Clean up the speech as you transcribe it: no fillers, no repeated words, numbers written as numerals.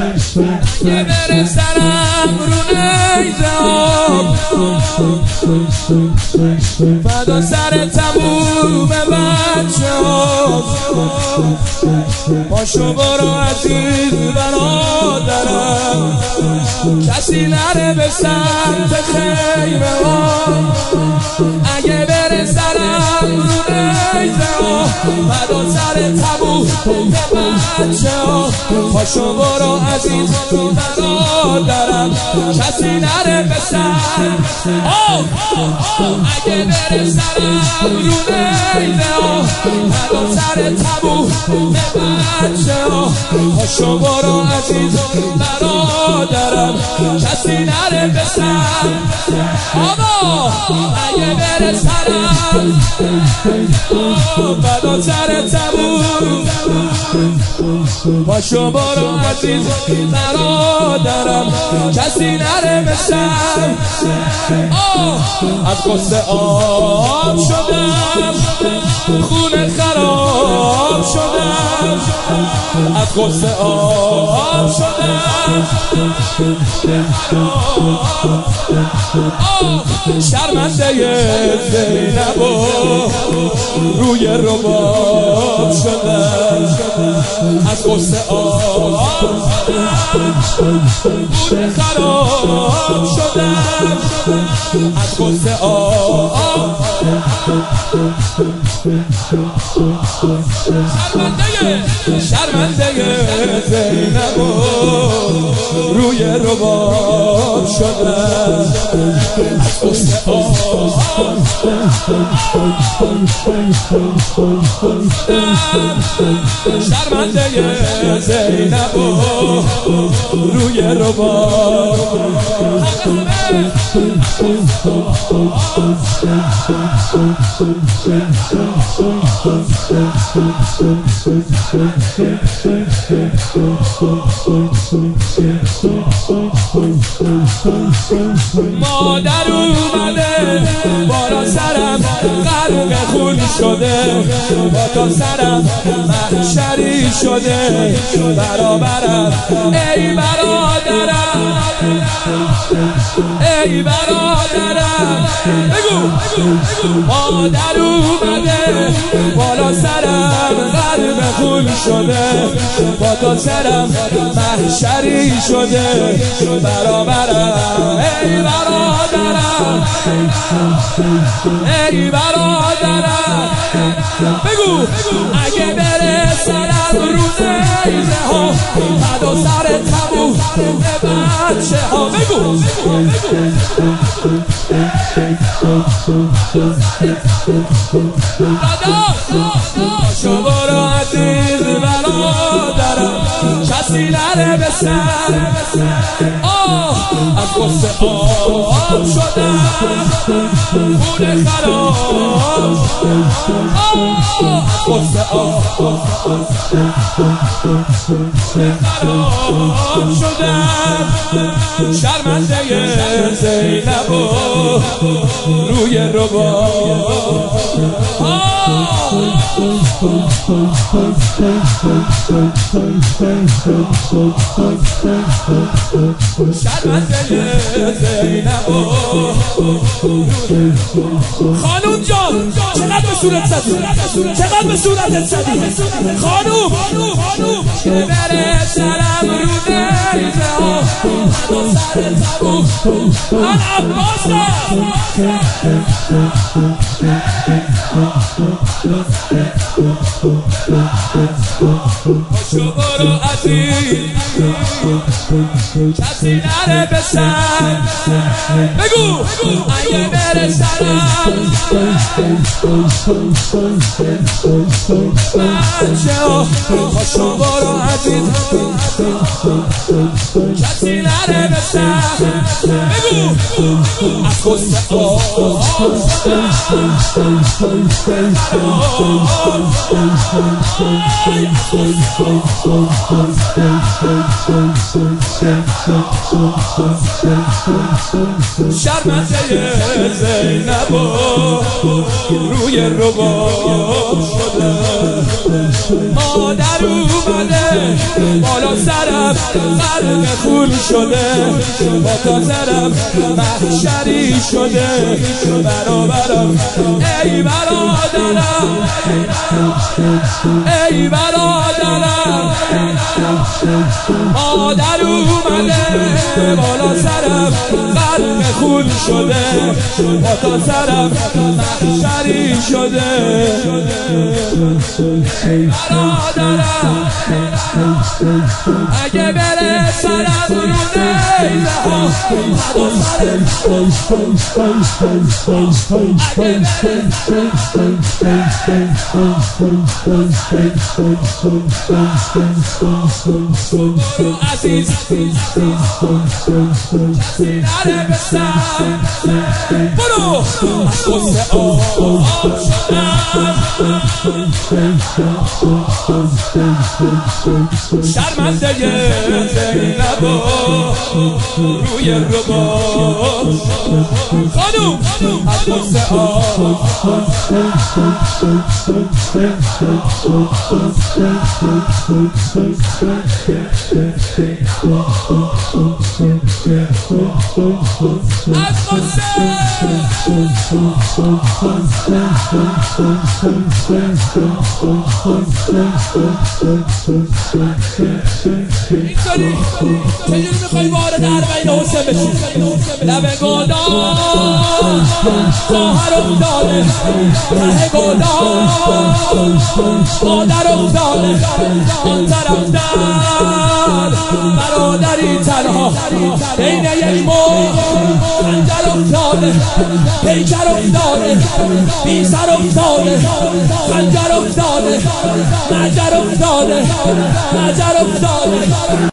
یه بره سرم رو نیزه ها فدا سر تموم بچه ها پاشو برو عزیز برادرم کسی نره به سمت خیمه ها اگه بره سرم رو نیزه ها فدا سر تموم بچه ها پاشو برو عزیز برادرم کسی نره به سمت اگه بره سرم رو نیزه ها فدا سر تموم بچه ها پاشو برو عزیز برادرم کسی نره به سمت اگه بره سرم فدا سر تموم پاشو برو عزیز برادرم کسی نره به سمت از قصه آب شدم خونه خراب شدم از قصه آب شدم شرمنده زینب روی رباب شدم از قصه آب خونه خراب شدم از قصه آب شرمنده زینب روی رباب شدم از قصه آب شرمنده زینب روی رباب مادر اومده بالا سرم غرق خون شده با تا سرم محشری شده برابرم ای برادرم ای برادرم بگو مادر اومده بالا سرم غرق خون شده با تا سرم محشری شده برابرم ای برادرم ای برادرم بگو اگه بره سرم رو نیزه ها فدا سر تموم بچه ها بگو پاشو برو عزیز برادرم کسی نره به سر از قصه آب شدم خونه خراب از قصه آب خراب شدم شرمنده زینب روی رباب شرمنده زینب خانوم جان چقدر به صورت زدی چقدر به صورتت زدی خانوم بره سرم رو نیزه ها فدا سر تموم من عباسم پاشو برو عزیز کسی نره به سر بگو اگه بره سرم بچه ها پاشو برو عزیز کسی نره نره به سر بگو از غصه شرمنده زینب روی رباب شده مادر اومده بالا سرم غرق خون شده با تا سرم محشری شده برابرم ای برادرم ای برادرم مادر اومده بالا سرم غرق خون شده با تا سرم محشری شده برادرم اگه بره سرم رو نیزه ها عزیز نره به سر برو شرمنده زینب روی رباب خانوم از غصه اینطوری چجوری میخوایی وارد اربعین حسین بشی لب گودان خواهر افتاده ته گودان مادر افتاده آن طرف در برادری تنها بین یک مرغ خنجر افتاده پیکر افتاده بی سر افتاده خنجر افتاده نجر افتاده نجر افتاده